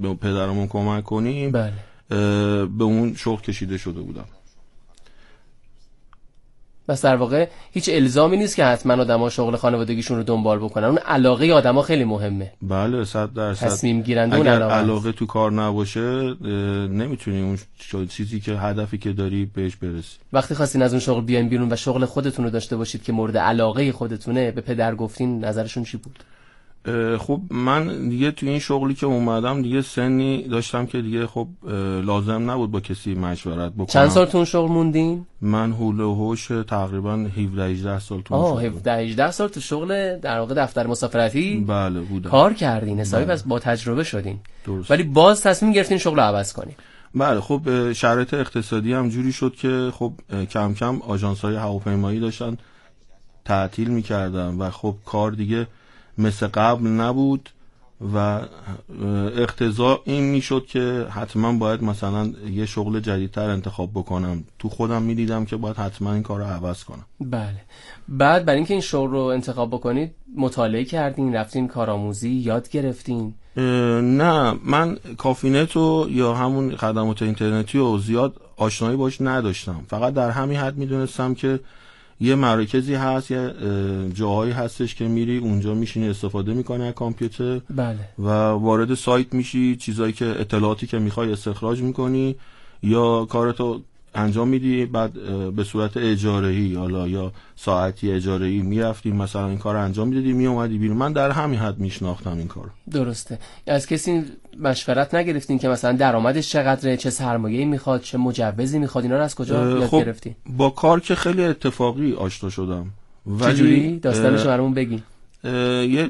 به پدرمون کمک کنیم. بله. به اون شغل کشیده شده بودم. بس در واقع هیچ الزامی نیست که حتما آدما شغل خانوادگیشون رو دنبال بکنن. اون علاقه آدما خیلی مهمه. بله 100%. تصمیم گیرنده اون علاقه تو کار نباشه نمیتونی اون چیزی که هدفی که داری بهش برسی. وقتی خواستین از اون شغل بیاین بیرون و شغل خودتون رو داشته باشید که مورد علاقه خودتونه، به پدر گفتین، نظرشون چی بود؟ خب من دیگه تو این شغلی که اومدم دیگه سنی داشتم که دیگه خب لازم نبود با کسی مشورت بکنم. چند سال تو اون شغل موندین؟ من هول و هوش تقریبا 17-18 سال تو اون شغل. 17-18 سال تو شغل در واقع دفتر مسافرتی بله بودم. کار کردین، حسابی پس با تجربه شدین. درست. ولی باز تصمیم گرفتین شغل رو عوض کنین. بله خب شرایط اقتصادی هم جوری شد که خب کم کم آژانس‌های هواپیمایی داشتن تعطیل می‌کردن و خب کار دیگه مثل قبل نبود و اقتضا این میشد که حتما باید مثلا یه شغل جدیدتر انتخاب بکنم. تو خودم میدیدم که باید حتما این کار رو عوض کنم. بله. بعد برای اینکه این شغل رو انتخاب بکنید مطالعه کردین، رفتین کارآموزی، یاد گرفتین؟ نه، من کافینت و یا همون خدمات اینترنتی رو زیاد آشنایی باش نداشتم. فقط در همین حد میدونستم که یه مراکزی هست، یه جاهایی هستش که میری اونجا میشینی استفاده میکنی از کامپیوتر. بله. و وارد سایت میشی، چیزایی که اطلاعاتی که میخوای استخراج میکنی یا کارتو انجام میدی، بعد به صورت اجاره‌ای حالا یا ساعتی اجاره‌ای میرفتی مثلا این کارو انجام میدادی میومدی بیرون. من در همین حد میشناختم این کارو. درسته. از کسی مشورت نگرفتین که مثلا درآمدش چقدره، چه سرمایه‌ای میخواد، چه مجوزی میخواد، اینا رو از کجا یاد گرفتین؟ با کار که خیلی اتفاقی آشنا شدم. ولی چجوری؟ داستانش برامون بگین. یه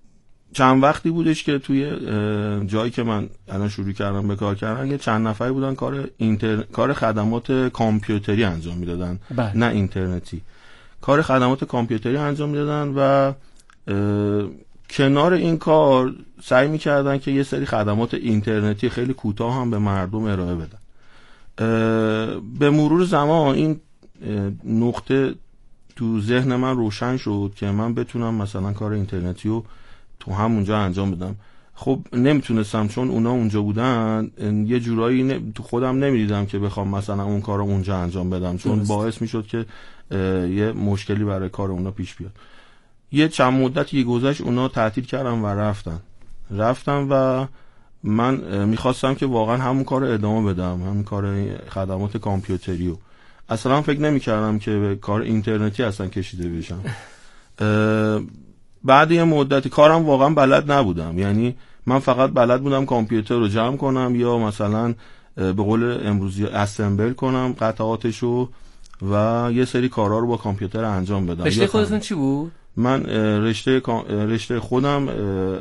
چند وقتی بودش که توی جایی که من الان شروع کردم به کار کردن یه چند نفری بودن کار خدمات کامپیوتری انجام میدادن. بله. نه اینترنتی، کار خدمات کامپیوتری انجام میدادن و کنار این کار سعی میکردن که یه سری خدمات اینترنتی خیلی کوتاه هم به مردم ارائه بدن. به مرور زمان این نقطه تو ذهن من روشن شد که من بتونم مثلا کار اینترنتی رو تو همونجا انجام بدم. خب نمیتونستم چون اونا اونجا بودن، یه جورایی تو خودم نمیدیدم که بخوام مثلا اون کار رو اونجا انجام بدم، چون باعث میشد که یه مشکلی برای کار اونا پیش بیاد. یه چند مدتی گذشت اونا تعطیل کردن و رفتن و من میخواستم که واقعا همون کار رو ادامه بدم، همون کار خدمات کامپیوتری رو. اصلا فکر نمیکردم که به کار اینترنتی اصلا کشیده بشم. بعد یه مدتی کارم واقعا بلد نبودم، یعنی من فقط بلد بودم کامپیوتر رو جمع کنم یا مثلا به قول امروزی اسمبل کنم قطعاتشو و یه سری کارها رو با کامپیوتر انجام بدم. رشته خودتون چی بود؟ من رشته خودم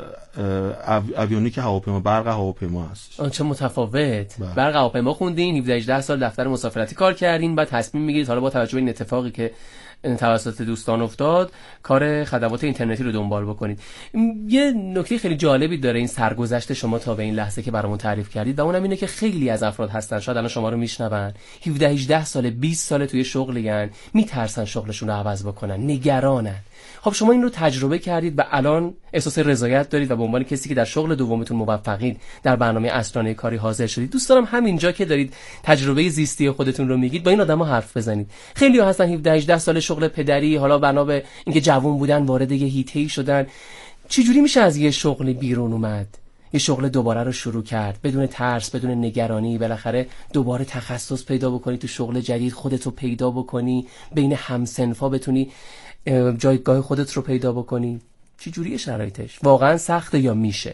اویونیک هواپیما، برق هواپیما هست. چه متفاوت. برق هواپیما خوندین، 17-18 سال دفتر مسافرتی کار کردین، بعد تصمیم میگیرید حالا با توجه به این اتفاقی که توسط دوستان افتاد کار خدمات اینترنتی رو دنبال بکنید. یه نکته خیلی جالبی داره این سرگذشت شما تا به این لحظه که برامون تعریف کردید و اونم اینه که خیلی از افراد هستن شاید الان شما رو میشنون 17-18 سال 20 سال توی شغلین، میترسن شغلشون رو عوض بکنن، نگرانن. خب شما این رو تجربه کردید و الان احساس رضایت دارید و به عنوان کسی که در شغل دومتون موفقید در برنامه اسرانه کاری حاضر شدید. دوست دارم همینجا که دارید تجربه زیستی خودتون رو میگید با این آدما حرف بزنید. خیلی ها هستن 17-18 سال شغل پدری، حالا بنا به اینکه جوان بودن وارد یه هیته‌ای شدن. چجوری میشه از یه شغلی بیرون اومد، یه شغل دوباره رو شروع کرد بدون ترس، بدون نگرانی، بالاخره دوباره تخصص پیدا بکنی تو شغل جدید، خودتو پیدا بکنی، بین همسنفا بتونی جایگاه خودت رو پیدا بکنی؟ چی جوریه شرایطش؟ واقعا سخته یا میشه؟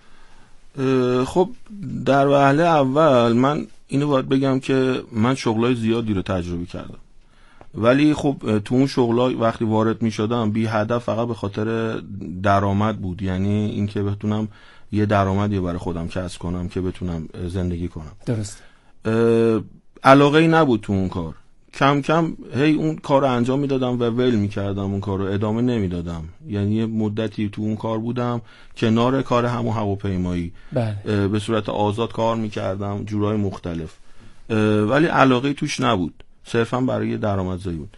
خب در وهله اول من اینو باید بگم که من شغلای زیادی رو تجربه کردم، ولی خب تو اون شغلای وقتی وارد می شدم بی هدف فقط به خاطر درآمد بود، یعنی اینکه بتونم یه درآمدی برای خودم کسب کنم که بتونم زندگی کنم. درست. علاقه ای نبود تو اون کار. کم کم هی اون کار رو انجام میدادم و ول میکردم، اون کار رو ادامه نمیدادم. یعنی یه مدتی تو اون کار بودم کنار کار همون هواپیمایی. بله. به صورت آزاد کار میکردم جورای مختلف، ولی علاقه توش نبود، صرفا برای درآمدزایی بود.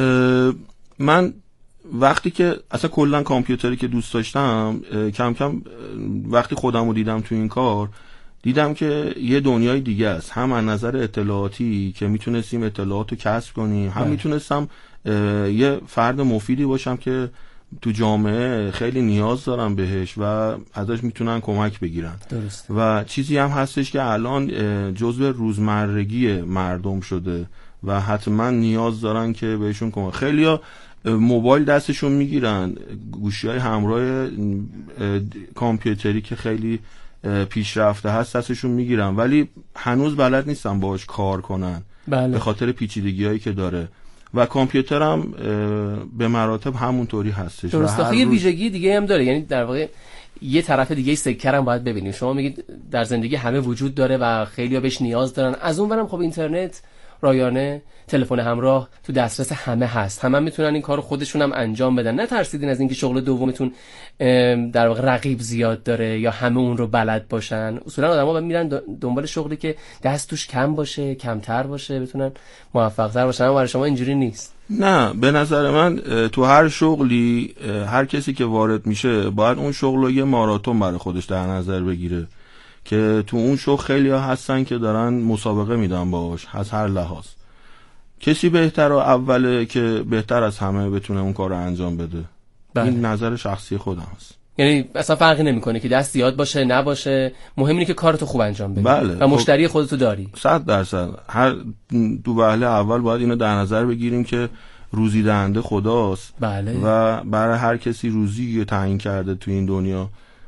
من وقتی که اصلا کلا کامپیوتری که دوست داشتم کم کم وقتی خودم رو دیدم تو این کار دیدم که یه دنیای دیگه است، هم از نظر اطلاعاتی که میتونستیم اطلاعاتو کسب کنیم، هم میتونستم یه فرد مفیدی باشم که تو جامعه خیلی نیاز دارن بهش و ازش میتونن کمک بگیرن. درست. و چیزی هم هستش که الان جزء روزمرگی مردم شده و حتما نیاز دارن که بهشون کمک. خیلیا موبایل دستشون میگیرن، گوشی‌های همراه کامپیوتری که خیلی پیشرفته هست دستشون میگیرن، ولی هنوز بلد نیستن باهاش کار کنن. بله. به خاطر پیچیدگی‌هایی که داره و کامپیوتر هم به مراتب همونطوری هستش. درسته. یه ویژگی دیگه هم داره، یعنی در واقع یه طرف دیگه سکه هم باید ببینیم. شما میگید در زندگی همه وجود داره و خیلی‌ها بهش نیاز دارن، از اون برم خب اینترنت رایانه، تلفن همراه تو دسترس همه هست، همه میتونن این کارو خودشون هم انجام بدن. نترسیدین از اینکه شغل دومتون در واقع رقیب زیاد داره یا همه اون رو بلد باشن؟ اصولا آدما میرن دنبال شغلی که دست توش کم باشه، کمتر باشه، بتونن موفق‌تر باشن. اما برای شما اینجوری نیست. نه، به نظر من تو هر شغلی هر کسی که وارد میشه باید اون شغل رو یه ماراتون برای خودش در نظر بگیره که تو اون شغل خیلی ها هستن که دارن مسابقه میدن باش از هر لحاظ. کسی بهتر و اوله که بهتر از همه بتونه اون کار رو انجام بده. بله. این نظر شخصی خودم هست. یعنی اصلا فرقی نمیکنه که دست زیاد باشه نباشه، مهم اینه که کارتو خوب انجام بدی. بله. و مشتری خودتو داری. 100%. هر دو وهله اول باید اینو در نظر بگیریم که روزی دهنده خداست. بله. و برای هر کسی روزی تعیین کرده تو این دنیا.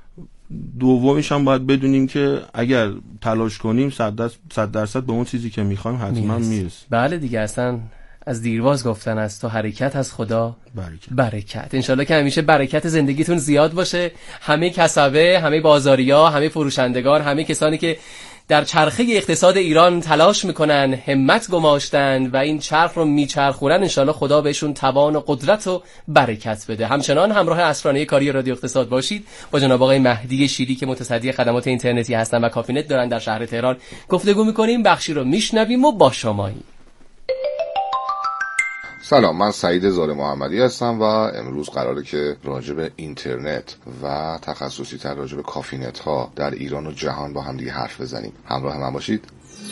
دومیش هم باید بدونیم که اگر تلاش کنیم 100% به اون چیزی که میخوایم حتما میرسیم. بله دیگه، اصلا از دیرباز گفتن از تو حرکت از خدا برکت. انشالله که همیشه برکت زندگیتون زیاد باشه. همه کسبه، همه بازاریا، همه فروشندگان، همه کسانی که در چرخه اقتصاد ایران تلاش میکنن، همت گماشتن و این چرخ رو میچرخونن، انشالله خدا بهشون توان و قدرت و برکت بده. همچنان همراه اسرانه کاری رادیو اقتصاد باشید. با جناب آقای مهدی شیری که متصدی خدمات اینترنتی هستن و کافی نت دارن در شهر تهران گفتگو میکنیم. بخشی رو میشنویم و با شماییم. سلام، من سعید زار محمدی هستم و امروز قراره که راجع به اینترنت و تخصصی تر راجع به کافی نت ها در ایران و جهان با هم دیگه حرف بزنیم. همراه من باشید.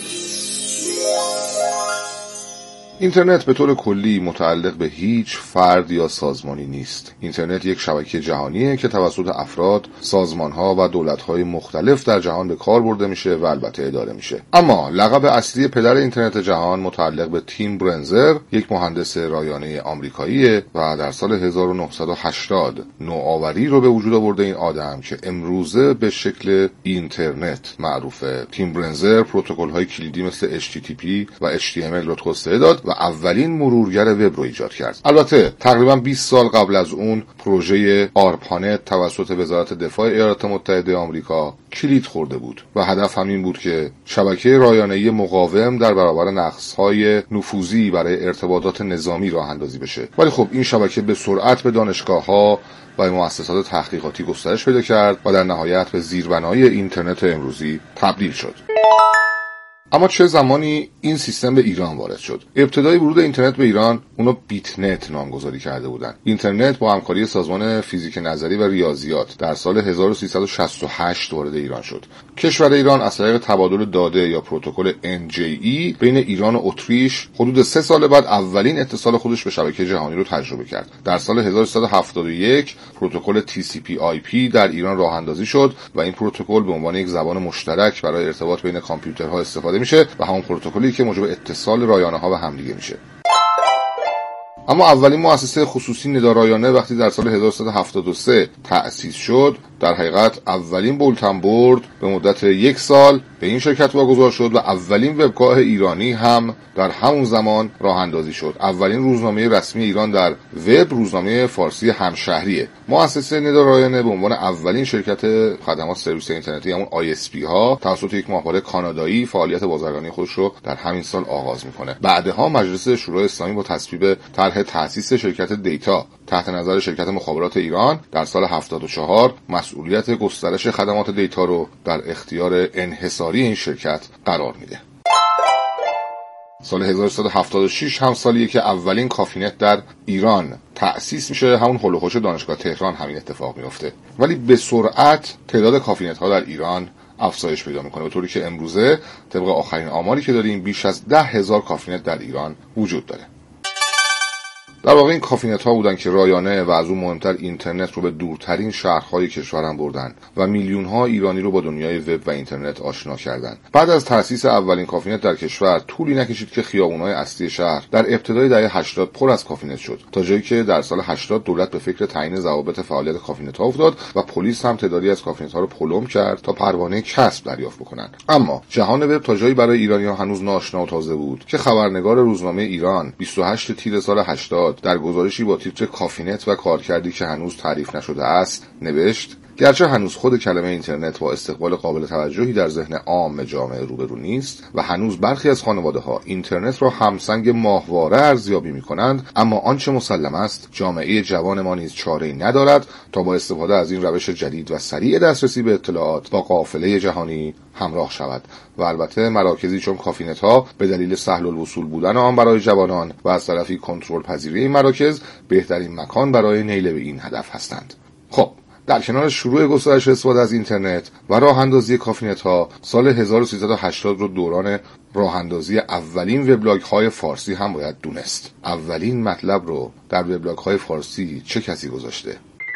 اینترنت به طور کلی متعلق به هیچ فرد یا سازمانی نیست. اینترنت یک شبکه جهانیه که توسط افراد، سازمان‌ها و دولت‌های مختلف در جهان به کار برده میشه و البته اداره میشه. اما لقب اصلی پدر اینترنت جهان متعلق به تیم برنزر، یک مهندس رایانه آمریکاییه و در سال 1980 نوآوری رو به وجود آورده این آدم که امروزه به شکل اینترنت معروفه. تیم برنزر پروتکل‌های کلیدی مثل HTTP و HTML رو توسعه داد و اولین مرورگر وب رو ایجاد کرد. البته تقریبا 20 سال قبل از اون پروژه آرپانت توسط وزارت دفاع ایالات متحده آمریکا کلید خورده بود و هدف همین بود که شبکه رایانه‌ای مقاوم در برابر نقص‌های نفوذی برای ارتباطات نظامی راه اندازی بشه. ولی خب این شبکه به سرعت به دانشگاه‌ها و مؤسسات تحقیقاتی گسترش پیدا کرد و در نهایت به زیربنای اینترنت امروزی تبدیل شد. اما چه زمانی این سیستم به ایران وارد شد؟ ابتدای ورود اینترنت به ایران اونو بیت نت نامگذاری کرده بودن. اینترنت با همکاری سازمان فیزیک نظری و ریاضیات در سال 1368 وارد ایران شد. کشور ایران از طریق تبادل داده یا پروتکل NJE بین ایران و اتریش حدود 3 سال بعد اولین اتصال خودش به شبکه جهانی رو تجربه کرد. در سال 1371 پروتکل TCP/IP در ایران راه اندازی شد و این پروتکل به عنوان یک زبان مشترک برای ارتباط بین کامپیوترها استفاده میشه و همون پروتکلی که موجب اتصال رایانه‌ها به همدیگه میشه. اما اولین مؤسسه خصوصی ندارایانه وقتی در سال 1373 تأسیس شد، در حقیقت اولین بولتن بورد به مدت 1 سال به این شرکت واگذار شد و اولین وبگاه ایرانی هم در همون زمان راه اندازی شد. اولین روزنامه رسمی ایران در وب روزنامه فارسی همشهریه. مؤسسه ندارایانه به عنوان اولین شرکت خدمات سرویس اینترنتی همون ISP ها توسط یک ماهواره کانادایی فعالیت بازرگانی خودش رو در همین سال آغاز میکنه. بعدها مجلس شورای اسلامی با تصویب طرح تأسیس شرکت دیتا تحت نظر شرکت مخابرات ایران در سال 74 مسئولیت گسترش خدمات دیتا رو در اختیار انحصاری این شرکت قرار میده. سال 1376 هم سالیه که اولین کافی نت در ایران تأسیس میشه. همون هول و هوش دانشگاه تهران همین اتفاق میفته. ولی به سرعت تعداد کافی نت ها در ایران افزایش پیدا میکنه، به طوری که امروزه طبق آخرین آماری که داریم بیش از 10,000 کافینت در ایران وجود داره. در واقع این کافینت ها بودن که رایانه و از اون مهمتر اینترنت رو به دورترین شهرهای کشورم بردن و میلیون ها ایرانی رو با دنیای وب و اینترنت آشنا کردن. بعد از تأسیس اولین کافینت در کشور طولی نکشید که خیابون‌های اصلی شهر در ابتدای دهه 80 پر از کافینت شد، تا جایی که در سال 80 دولت به فکر تعیین ضوابط فعالیت کافینت ها افتاد و پلیس هم تعدادی از کافینت ها رو پلم کرد تا پروانه کسب دریافت بکنن. اما جهان وب تا جایی برای ایرانی‌ها هنوز ناآشنا و تازه بود که خبرنگار روزنامه ایران 28 تیر سال 80 در گزارشی با تیتر کافینت و کارکردی که هنوز تعریف نشده است نوشت: گرچه هنوز خود کلمه اینترنت با استقبال قابل توجهی در ذهن عام جامعه روبرو نیست و هنوز برخی از خانواده‌ها اینترنت را همسنگ ماهواره ارزیابی می‌کنند، اما آنچه مسلم است جامعه جوان ما نیز چاره‌ای ندارد تا با استفاده از این روش جدید و سریع دسترسی به اطلاعات با قافله جهانی همراه شود. و البته مراکزی چون کافینت‌ها به دلیل سهل الوصول بودن آن برای جوانان و از طرفی کنترل پذیری این مراکز بهترین مکان برای نیل به این هدف هستند. خب در کنار شروع گسترش استفاده از اینترنت و راه اندازی کافینت ها، سال 1380 رو دوران راه اندازی اولین وبلاگ های فارسی هم باید دونست. اولین مطلب رو در وبلاگ های فارسی چه کسی گذاشته؟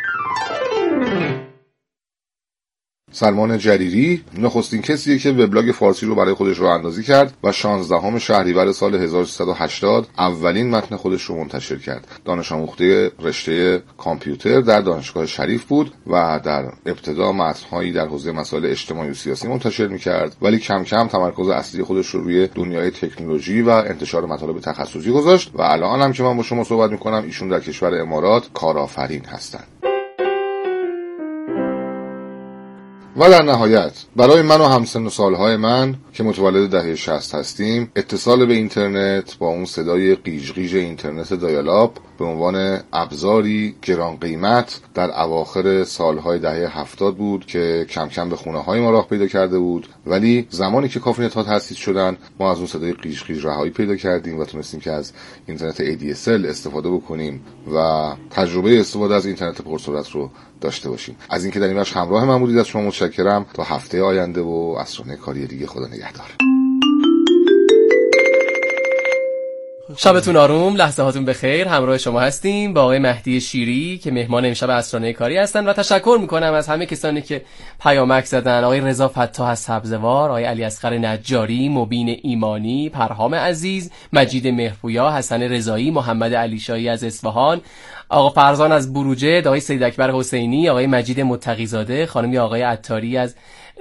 سلمان جریری نخستین کسیه که وبلاگ فارسی رو برای خودش راه اندازی کرد و 16 شهریور سال 1380 اولین متن خودش رو منتشر کرد. دانش آموخته رشته کامپیوتر در دانشگاه شریف بود و در ابتدا متن‌هایی در حوزه مسائل اجتماعی و سیاسی منتشر می‌کرد، ولی کم کم تمرکز اصلی خودش رو روی دنیای تکنولوژی و انتشار مطالب تخصصی گذاشت و الان هم که من با شما صحبت می‌کنم ایشون در کشور امارات کارآفرین هستند. و در نهایت برای من و همسن و سالهای من که متولد دهه 60 هستیم، اتصال به اینترنت با اون صدای قیژ اینترنت دایالاب به عنوان ابزاری گران قیمت در اواخر سالهای دهه 70 بود که کم کم به خونه‌های ما راه پیدا کرده بود، ولی زمانی که کافینت ها تأسیس شدن ما از اون صدای قیژ رهایی پیدا کردیم و تونستیم که از اینترنت ADSL استفاده بکنیم و تجربه استفاده از اینترنت پرسرعت رو داشته باشیم. از اینکه در این بخش همراه من بودید از شما متشکرم. تا هفته آینده و عصرانه کاری دیگه، خدا نگهدار. شبتون آروم، لحظه هاتون بخیر. همراه شما هستیم با آقای مهدی شیری که مهمان امشب عصرانه کاری هستن و تشکر میکنم از همه کسانی که پیامک زدن: آقای رضا فتاح از سبزوار، آقای علی اصغر نجاری، مبین ایمانی، پرهام عزیز، مجید مهرپویا، حسن رضایی، محمد علی شاهی از اصفهان، آقا فرزان از بروجه، آقای سید اکبر حسینی، آقای مجید متقی‌زاده، خانم آقای عطاری از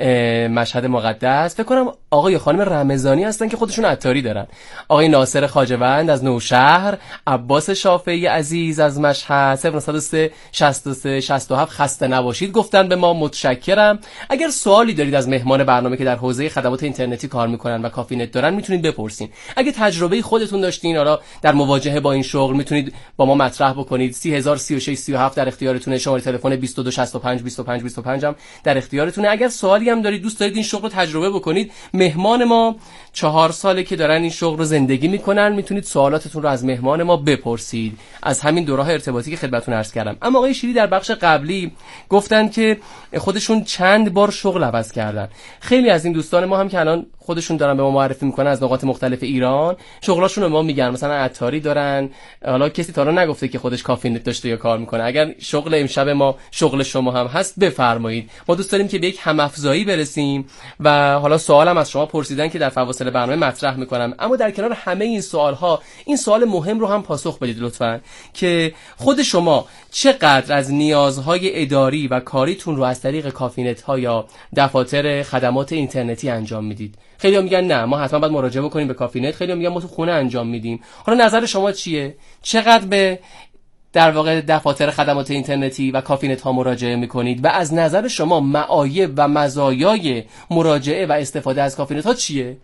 مشهد مقدس، فکر کنم آقای خانم رمضانی هستن که خودشون عطاری دارن، آقای ناصر خواجه‌وند از نوشهر، عباس شافعی عزیز از مشهد، 0903 63 67 خسته نباشید گفتن به ما، متشکرم. اگر سوالی دارید از مهمان برنامه که در حوزه خدمات اینترنتی کار میکنن و کافینت دارن میتونید بپرسین. اگه تجربه خودتون داشتین حالا در مواجهه با این شغل میتونید با ما مطرح بکنید. 30036 37 در اختیارتونه، شماره تلفن 2265 25 25 هم در اختیارتونه. اگر سوالی هم دارید، دوست دارید این شغل رو تجربه بکنید، مهمان ما 4 ساله که دارن این شغل رو زندگی میکنن، میتونید سوالاتتون رو از مهمان ما بپرسید از همین دو راه ارتباطی که خدمتتون عرض کردم. اما آقای شیری در بخش قبلی گفتن که خودشون چند بار شغل عوض کردن. خیلی از این دوستان ما هم که الان خودشون دارن به ما معرفی میکنن از نقاط مختلف ایران، شغلاشون رو ما میگن، مثلا عطاری دارن. حالا کسی تا الان نگفته که خودش کافینت داشته یا کار میکنه. اگر شغل امشب ما شغل شما هم هست بفرمایید. ما دوست داریم که به یک هم‌افزایی برسیم و حالا سوالم از شما پرسیدن که در فواصل برنامه مطرح میکنم. اما در کنار همه این سوال‌ها این سوال مهم رو هم پاسخ بدید لطفاً که خود شما چقدر از نیازهای اداری و کاریتون رو از طریق کافینت‌ها یا دفاتر خدمات اینترنتی انجام میدید. خیلی‌ها میگن نه ما حتما باید مراجعه بکنیم به کافینت، خیلی‌ها میگن ما تو خونه انجام میدیم. حالا نظر شما چیه؟ چقدر به در واقع دفاتر خدمات اینترنتی و کافینت ها مراجعه میکنید و از نظر شما معایب و مزایای مراجعه و استفاده از کافینت ها چیه؟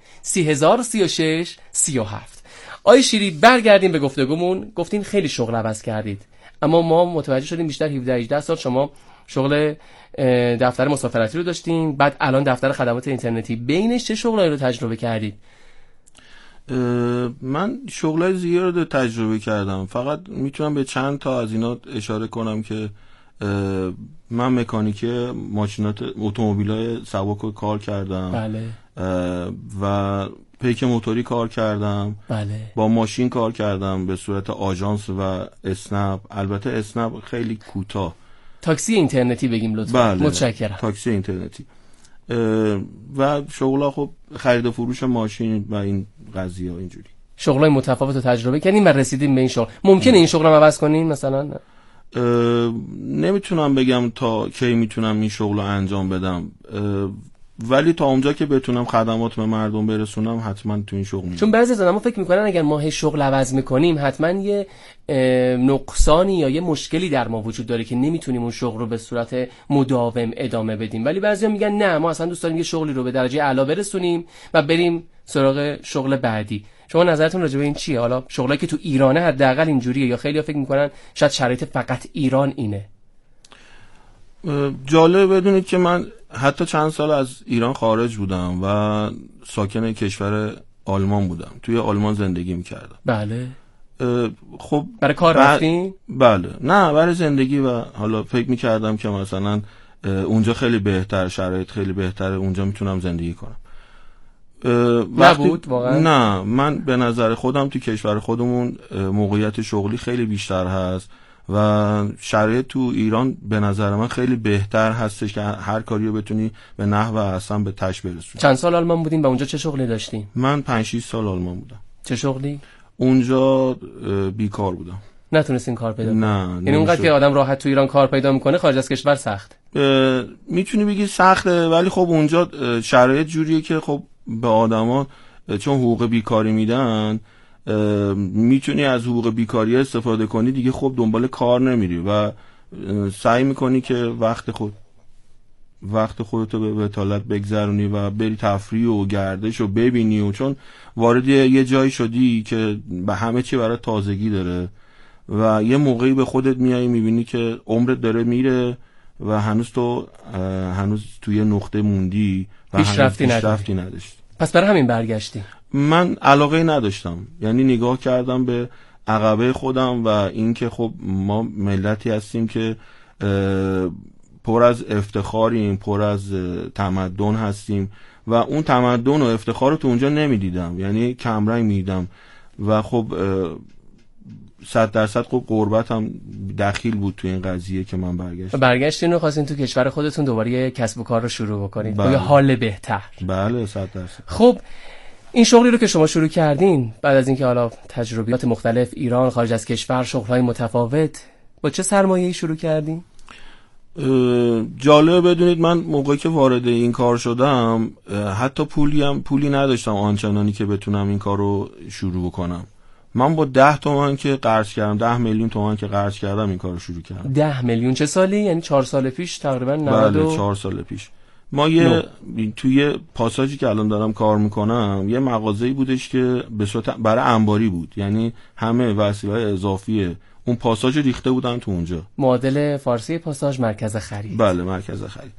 3036 37. آقای شیری برگردیم به گفتگومون. گفتین خیلی شغل عوض کردید، اما ما متوجه شدیم بیشتر 17-18 سال شما شغل دفتر مسافرتی رو داشتین، بعد الان دفتر خدمات اینترنتی. بینش چه شغلایی رو تجربه کردید؟ من شغلای زیاد رو تجربه کردم، فقط میتونم به چند تا از اینا اشاره کنم که من مکانیک ماشینات اتومبیلای سبک کار کردم. بله. و پیک موتوری کار کردم. بله. با ماشین کار کردم به صورت آژانس و اسنپ. البته اسنپ خیلی کوتاه. تاکسی اینترنتی بگیم لطفا. بله. متشکرم. تاکسی اینترنتی و شغلا خب خرید و فروش ماشین و این قضیه ها اینجوری. شغلای متفاوت رو تجربه کردین و رسیدین به این شغل. ممکنه این شغل رو عوض کنین مثلا؟ نمیتونم بگم تا کی میتونم این شغل رو انجام بدم، ولی تا اونجا که بتونم خدمات به مردم برسونم حتما تو این شغل میرم. چون بعضی از آدم‌ها فکر میکنن اگر ما شغل عوض میکنیم حتما یه نقصانی یا یه مشکلی در ما وجود داره که نمیتونیم اون شغل رو به صورت مداوم ادامه بدیم، ولی بعضیا میگن نه ما اصلا دوست داریم یه شغلی رو به درجه اعلی برسونیم و بریم سراغ شغل بعدی. شما نظرتون راجع به این چیه؟ حالا شغلی که تو ایرانه حداقل اینجوریه یا خیلی‌ها فکر میکنن شاید شرایط فقط ایران اینه؟ جالب بدونید که من حتی چند سال از ایران خارج بودم و ساکن کشور آلمان بودم. توی آلمان زندگی میکردم. بله. خب برای کار رفتین؟ بله. نه برای زندگی و حالا فکر میکردم که مثلا اونجا خیلی بهتر، شرایط خیلی بهتره، اونجا میتونم زندگی کنم. نبود واقعا؟ نه، من به نظر خودم تو کشور خودمون موقعیت شغلی خیلی بیشتر هست و شرایط تو ایران به نظر من خیلی بهتر هستش که هر کاری رو بتونی به نحو احسن به تش برسونی. چند سال آلمان بودین و اونجا چه شغلی داشتین؟ من 5-6 سال آلمان بودم. چه شغلی؟ اونجا بیکار بودم. نتونستین کار پیدا کنین؟ نه. یعنی اونقدر که آدم راحت تو ایران کار پیدا میکنه خارج از کشور سخت؟ میتونی بگی سخته، ولی خب اونجا شرایط جوریه که خب به آدما چون حقوق بیکاری میدن میتونی از حقوق بیکاری استفاده کنی دیگه، خب دنبال کار نمیری و سعی میکنی که وقت خودتو به بتالت بگذرونی و بری تفریح و گردش و ببینی، و چون وارد یه جایی شدی که به همه چی برای تازگی داره و یه موقعی به خودت میای میبینی که عمرت داره میره و هنوز توی نقطه موندی و پیشرفتی نداشتی. پس برای همین برگشتی؟ من علاقه نداشتم، یعنی نگاه کردم به عقبه خودم و اینکه خب ما ملتی هستیم که پر از افتخاریم، پر از تمدن هستیم و اون تمدن و افتخار رو تو اونجا نمیدیدم، یعنی کمرنگ میدیدم و خب 100% خب غربت هم دخیل بود تو این قضیه که من برگشتین و خواستین تو کشور خودتون دوباره یه کسب و کار رو شروع بکنید با بله. یه حال بهتر. بله 100%. خب این شغلی رو که شما شروع کردین بعد از اینکه حالا تجربیات مختلف ایران، خارج از کشور، شغل‌های متفاوت، با چه سرمایه‌ای شروع کردین؟ جالب بدونید من موقعی که وارد این کار شدم حتی پولی نداشتم آنچنانی که بتونم این کار رو شروع کنم. من با 10 تومن که قرض کردم، 10 میلیون تومان که قرض کردم این کار رو شروع کردم. 10 میلیون چه سالی؟ یعنی 4 سال پیش تقریبا 90. بله 4 سال پیش. ما توی پاساژی که الان دارم کار میکنم یه مغازه‌ای بودش که به صورت برای انباری بود، یعنی همه وسایل اضافی اون پاساژ ریخته بودن تو اونجا. معادل فارسی پاساژ مرکز خرید. بله مرکز خرید.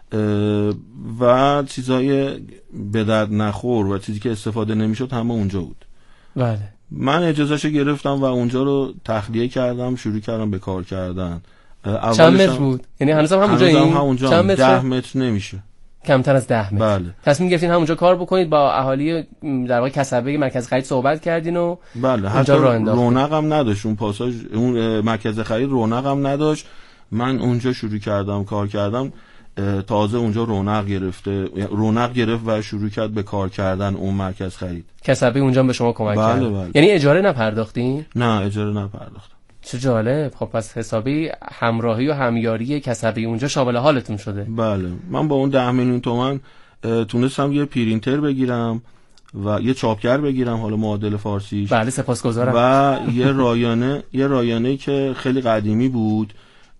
و چیزای به درد نخور و چیزی که استفاده نمیشد همه اونجا بود. بله. من اجازهشو گرفتم و اونجا رو تخلیه کردم، شروع کردم به کار کردن. چند متر بود؟ یعنی هنوزم همونجا چند متر؟ 10 متر نمیشه. کمتر از 10 متر. بله. تصمیم گرفتین همونجا کار بکنید، با اهالی در واقع کسبه مرکز خرید صحبت کردین و بله حتی رونق هم نداشت اون پاساژ، اون مرکز خرید رونق هم نداشت. من اونجا شروع کردم کار کردم، تازه اونجا رونق گرفت و شروع کرد به کار کردن اون مرکز خرید. کسبه اونجا به شما کمک کرد. بله. یعنی اجاره نپرداختین؟ نه اجاره نپرداختم. چه جالب. خب پس حسابی همراهی و همیاری کسبه اونجا شامل حالتون شده. بله. من با اون 10 میلیون تومان تونستم یه پرینتر بگیرم و یه چاپگر بگیرم، حالا معادل فارسیش. بله سپاسگزارم. و یه رایانه‌ای که خیلی قدیمی بود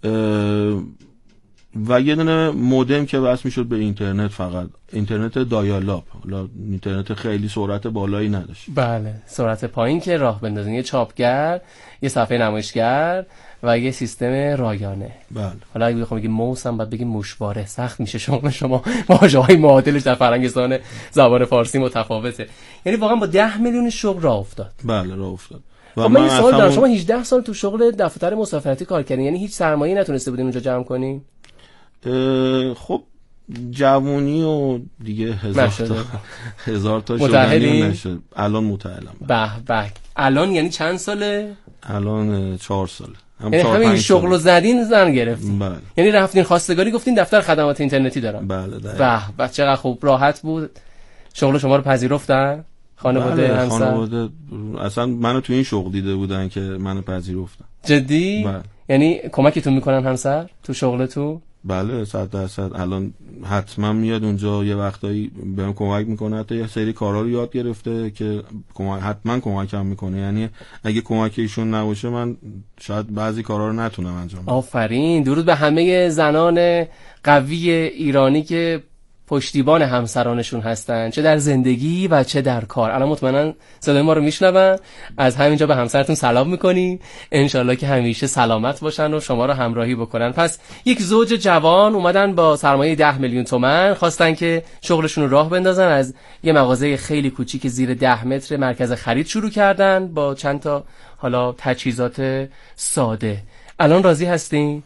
و یه دونه مودم که وصل میشد به اینترنت، فقط اینترنت دایالاپ، حالا اینترنت خیلی سرعت بالایی نداشت. بله سرعت پایین که راه بندازین، یه چاپگر، یه صفحه نمایشگر و یه سیستم رایانه. بله. حالا اگه بخوام بگیم موس هم باید بگیم مشواره، سخت میشه شما واژه‌های معادلش در فرنگستان زبان فارسی متفاوته. یعنی واقعا با 10 میلیون شغل راه افتاد. بله راه افتاد. خب من سوال دارم، شما 18 سال تو شغل دفتر مسافرتی کار کردین، یعنی هیچ سرمایه‌ای نتونسته بودین اونجا جمع کنین؟ خب جوونی و دیگه هزار تا شدنی نشد. الان متعلم. به الان یعنی چند ساله؟ الان 4 ساله. یعنی همین شغل رو زدین زن گرفتین؟ بله. یعنی رفتین خواستگاری گفتین دفتر خدمات اینترنتی دارم؟ بله. به چقدر خوب، راحت بود؟ شغل شما رو پذیرفتن؟ خانواده بله، همسر؟ خانواده اصلا منو تو این شغل دیده بودن که منو پذیرفتن. جدی؟ بله. یعنی کمکتون میکنن همسر تو شغلتون؟ بله 100%. الان حتما میاد اونجا، یه وقتایی بهم کمک میکنه، حتی یه سری کارا رو یاد گرفته که حتما کمکم میکنه. یعنی اگه کمک ایشون نباشه من شاید بعضی کارا رو نتونم انجام بدم. آفرین، درود به همه زنان قوی ایرانی که پشتیبان همسرانشون هستن، چه در زندگی و چه در کار. الان مطمئنا صدای ما رو میشنون. از همینجا به همسرتون سلام میکنیم، انشالله که همیشه سلامت باشن و شما رو همراهی بکنن. پس یک زوج جوان اومدن با سرمایه 10 میلیون تومان، خواستن که شغلشون رو راه بندازن. از یه مغازه خیلی کوچیک زیر 10 متر مرکز خرید شروع کردن با چند تا حالا تجهیزات ساده. الان راضی هستین؟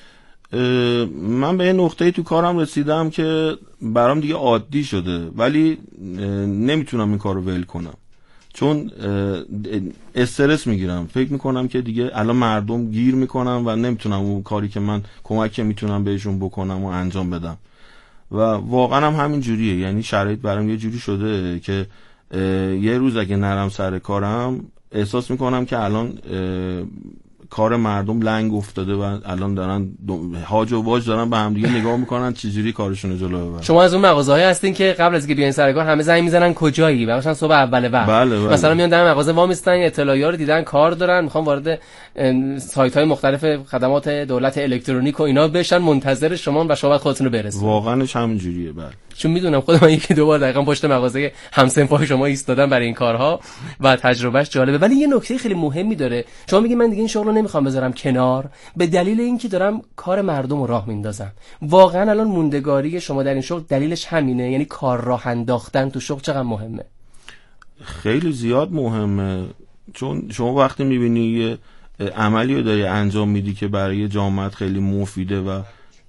من به یه نقطه‌ای تو کارم رسیدم که برام دیگه عادی شده، ولی نمیتونم این کارو ول کنم چون استرس میگیرم. فکر میکنم که دیگه الان مردم گیر میکنم و نمیتونم اون کاری که من کمکی میتونم بهشون بکنم و انجام بدم. و واقعا هم همین جوریه، یعنی شرایط برام یه جوری شده که یه روز اگه نرم سر کارم احساس میکنم که الان کار مردم لنگ افتاده و الان دارن هاج و واج دارن به هم دیگه نگاه میکنن چجوری کارشون رو جلو ببرن. شما از اون مغازه‌های هستین که قبل از اینکه بیاین سر کار همه زنگ میزنن کجایی؟ مثلا صبح اول وقت بله. مثلا میان در مغازه وا میستن، اطلاعیه رو دیدن کار دارن، میخوان وارد سایت‌های مختلف خدمات دولت الکترونیک و اینا بشن، منتظر شما و شما خودتون رو برسونید. واقعا همین جوریه. بله چون میدونم خودم یکی دو بار دقیقاً پشت مغازه همسنفای شما ایستادم برای این کارها و تجربهش جالبه. ولی یه نکته خیلی مهمی داره، شما میگین من دیگه این شغل رو نمیخوام بذارم کنار به دلیل اینکه دارم کار مردم رو راه میندازم. واقعا الان موندگاری شما در این شغل دلیلش همینه؟ یعنی کار راه انداختن تو شغل چقدر مهمه؟ خیلی زیاد مهمه، چون شما وقتی میبینی یه عملی رو داری انجام میدی که برای جامعه خیلی مفیده و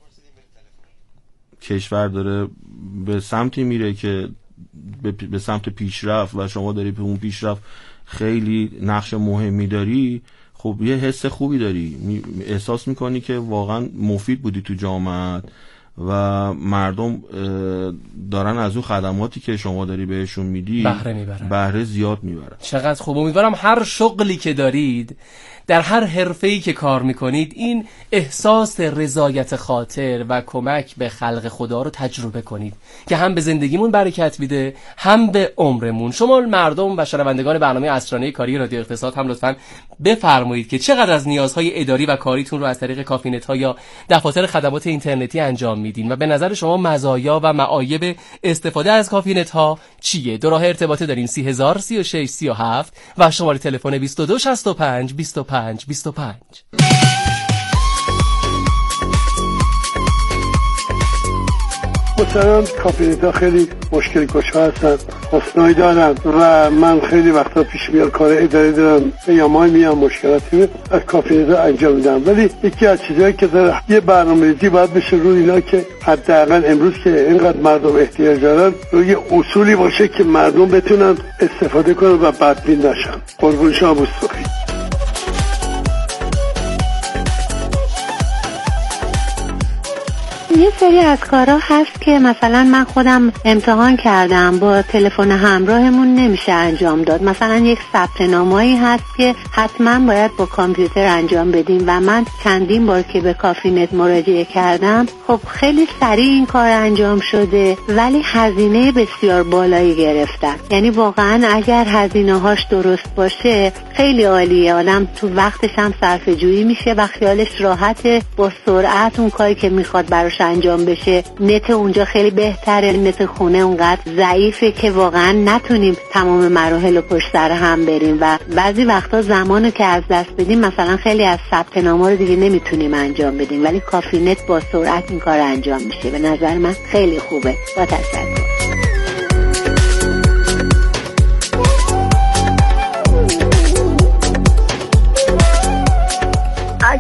کشور داره به سمتی میره که به سمت پیشرفت و شما داری به اون پیشرفت خیلی نقش مهمی داری، خب یه حس خوبی داری، احساس میکنی که واقعا مفید بودی تو جامعه و مردم دارن از اون خدماتی که شما داری بهشون میدی بهره زیاد میبرن. چقدر خوب. امیدوارم هر شغلی که دارید، در هر حرفه‌ای که کار میکنید، این احساس رضایت خاطر و کمک به خلق خدا رو تجربه کنید که هم به زندگیمون برکت میده هم به عمرمون. شما مردم و شنوندگان برنامه اسرانه کاری رادیو اقتصاد هم لطفاً بفرمایید که چقدر از نیازهای اداری و کاریتون رو از طریق کافینت ها یا دفاتر خدمات اینترنتی انجام میدین و به نظر شما مزایا و معایب استفاده از کافینت ها چیه؟ دو راه ارتباطی داریم، 30000 36 37 و شماره تلفن 22 65 25 25. مثلا کافینت ها خیلی مشکل کشا هستن، حسنایی دارن و من خیلی وقتا پیش میاد کار اداری دارم یا ما میام مشکلاتی از کافینت ها انجام میدم. ولی یکی از چیزهایی که داره یه برنامه‌ریزی باید بشه روی اینا که حداقل امروز که اینقدر مردم احتیاج دارن روی اصولی باشه که مردم بتونن استفاده کنن و بدبین نشن. قربون شما بستوخی. یه سری از کارها هست که مثلا من خودم امتحان کردم با تلفن همراهمون نمیشه انجام داد. مثلا یک ثبت نامه‌ای هست که حتما باید با کامپیوتر انجام بدیم و من چندین بار که به کافینت مراجعه کردم خب خیلی سریع این کار انجام شده ولی هزینه بسیار بالایی گرفتن. یعنی واقعا اگر هزینه‌هاش درست باشه خیلی عالیه، آدم تو وقتش هم صرفه‌جویی میشه و خیالش راحته با سرعت اون کاری که میخواد براش انجام بشه. نت اونجا خیلی بهتره، نت خونه اونقدر ضعیفه که واقعا نتونیم تمام مراحل رو پشت سر هم بریم و بعضی وقتا زمانو که از دست بدیم مثلا خیلی از ثبت نامه رو دیگه نمیتونیم انجام بدیم، ولی کافینت با سرعت این کار انجام میشه. به نظر من خیلی خوبه. با تشکر.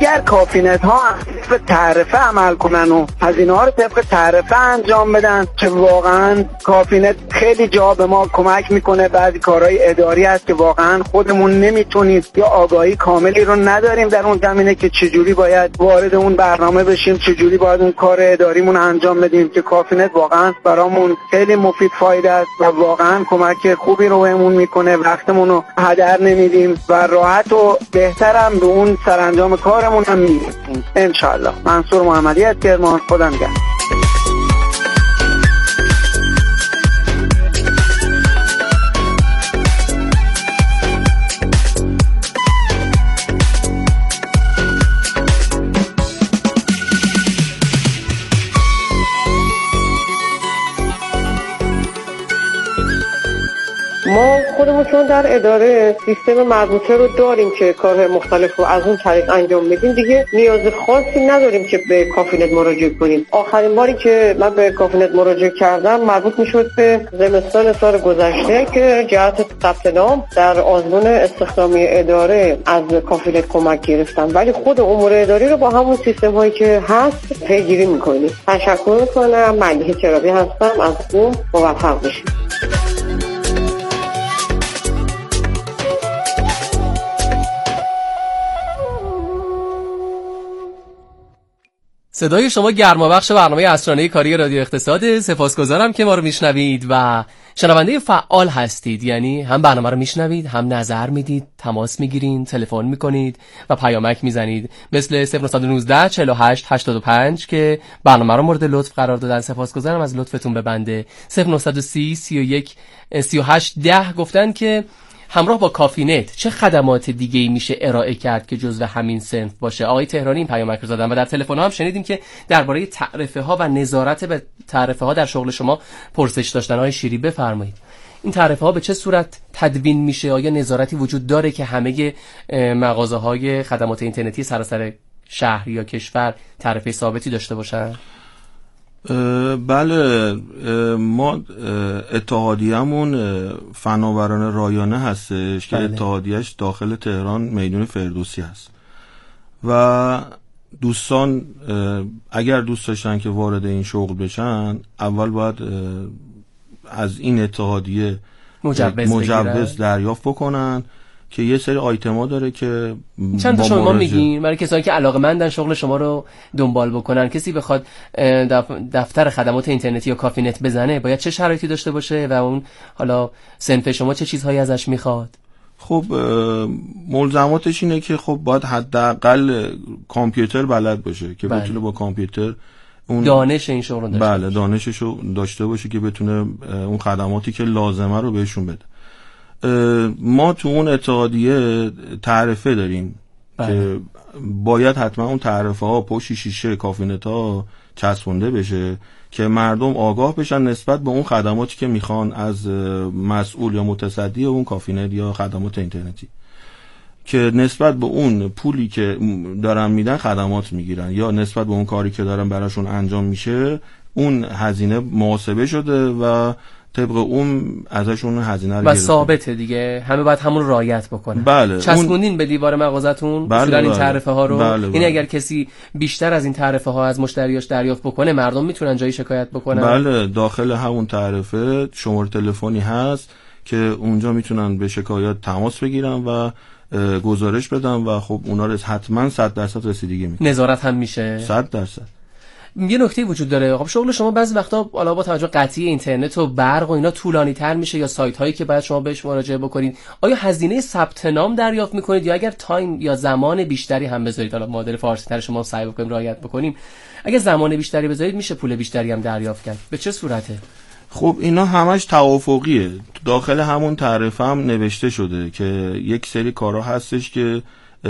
اگر کافینت ها طبق تعرفه عمل کنن و هزینه ها رو طبق تعرفه انجام بدن که واقعا کافینت خیلی جا به ما کمک میکنه. بعضی کارهای اداری هست که واقعا خودمون نمیتونیم یا آگاهی کاملی رو نداریم در اون زمینه که چجوری باید وارد اون برنامه بشیم، چجوری باید اون کار اداریمون انجام بدیم، که کافینت واقعا برامون خیلی مفید فایده است و واقعا کمک خوبی رو بهمون میکنه. وقتمون رو هدر نمیدیم و راحت و بهترم به اون سرانجام کارمون هم میرسیم ان شاء الله. منصور محمدی از کرمان. خدا نگهدار. ما خودمون چون در اداره سیستم مربوطه رو داریم که کارهای مختلف رو از اون طریق انجام میدیم، دیگه نیاز خاصی نداریم که به کافینت مراجعه کنیم. آخرین باری که من به کافینت مراجعه کردم مربوط میشد به زمستان سال گذشته که جهت ثبت نام در آزمون استخدامی اداره از کافینت کمک گرفتم، ولی خود امور اداری رو با همون سیستم هایی که هست پیگیری میکنیم. تشکر میکنم. ملیحه چرابی هستم از قم. موفق باشید. صدای شما گرمابخش برنامه اسرانه کاری رادیو اقتصاد. سپاسگزارم که ما رو میشنوید و شنونده فعال هستید، یعنی هم برنامه رو میشنوید، هم نظر میدید، تماس میگیرین، تلفن میکنید و پیامک میزنید مثل 0919 48 85 که برنامه رو مورد لطف قرار دادن. سپاسگزارم از لطفتون به بنده. 0930 31 38 10 گفتن که همراه با کافینت چه خدمات دیگه‌ای میشه ارائه کرد که جزو همین صنف باشه؟ آقای تهرانی این پیامک رو زدن و در تلفن هم شنیدیم که درباره تعرفه ها و نظارت به تعرفه ها در شغل شما پرسش داشتن. آقای شیری بفرمایید این تعرفه ها به چه صورت تدوین میشه؟ آیا نظارتی وجود داره که همه مغازه های خدمات اینترنتی سراسر شهر یا کشور تعرفه ثابتی داشته باشن؟ بله، ما اتحادیه‌مون فناوران رایانه هستش که اتحادیه‌اش داخل تهران میدون فردوسی هست و دوستان اگر دوست داشتن که وارد این شغل بشن اول باید از این اتحادیه مجوز دریافت بکنن که یه سری آیتما داره که چند تا شما میگین برای کسایی که علاقه‌مندن شغل شما رو دنبال بکنن. کسی بخواد دفتر خدمات اینترنتی یا کافینت بزنه باید چه شرایطی داشته باشه و اون حالا صنف شما چه چیزهایی ازش میخواد؟ خب ملزماتش اینه که خب باید حداقل کامپیوتر بلد باشه که بتونه با کامپیوتر اون دانش این شغل رو داشته باشه. دانششو داشته باشه که بتونه اون خدماتی که لازمه رو بهشون بده. ما تو اون اتحادیه تعرفه داریم که باید حتما اون تعرفه ها پشت شیشه کافینت ها چسبونده بشه که مردم آگاه بشن نسبت به اون خدماتی که میخوان از مسئول یا متصدی اون کافینت یا خدمات اینترنتی، که نسبت به اون پولی که دارن میدن خدمات میگیرن یا نسبت به اون کاری که دارن براشون انجام میشه اون هزینه محاسبه شده و طبق اون ازشون هزینه رو و ثابته دیگه، همه باید همون رعایت بکنن. بله. چسبوندین به دیوار مغازتون بله این تعرفه ها رو. بله. این اگر کسی بیشتر از این تعرفه ها از مشتریاش دریافت بکنه مردم میتونن جایی شکایت بکنن؟ بله، داخل همون تعرفه شماره تلفنی هست که اونجا میتونن به شکایت تماس بگیرن و گزارش بدن و خب اونا رو حتما 100% رسیدگی میکنن. نظارت هم میشه 100%. یه نکته وجود داره، خب شغل شما بعضی وقتا حالا با توجه قطعی اینترنت و برق و اینا طولانی تر میشه یا سایت هایی که باید شما بهش مراجعه بکنید، آیا هزینه ثبت نام دریافت میکنید یا اگر تایم یا زمان بیشتری هم بذارید، حالا مدل فارسی تر شما سعی بکنیم رعایت بکنیم، اگه زمان بیشتری بذارید میشه پول بیشتری هم دریافت کرد؟ به چه صورته؟ خب اینا همش توافقیه. داخل همون تعرفه هم نوشته شده که یک سری کارا هستش که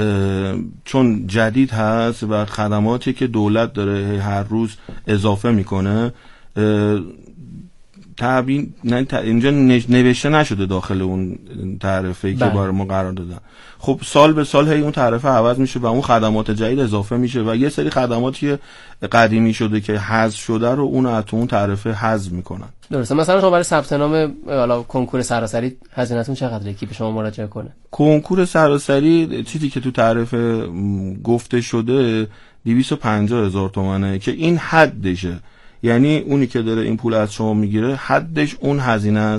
چون جدید هست و خدماتی که دولت داره هر روز اضافه میکنه تبیین اینجا نوشته نشده داخل اون تعرفه‌ای که برای ما قرار دادن. خب سال به سال هی اون تعرفه عوض میشه و اون خدمات جدید اضافه میشه و یه سری خدماتی قدیمی شده که حذف شده رو اون تو اون تعرفه حذف میکنن. درسته. مثلا شما برای ثبت نام حالا کنکور سراسری هزینه‌تون چقدره که به شما مراجعه کنه؟ کنکور سراسری چیزی که تو تعرفه گفته شده 250,000 تومانه که این حدشه. یعنی اونی که داره این پول از شما میگیره حدش اون هزینه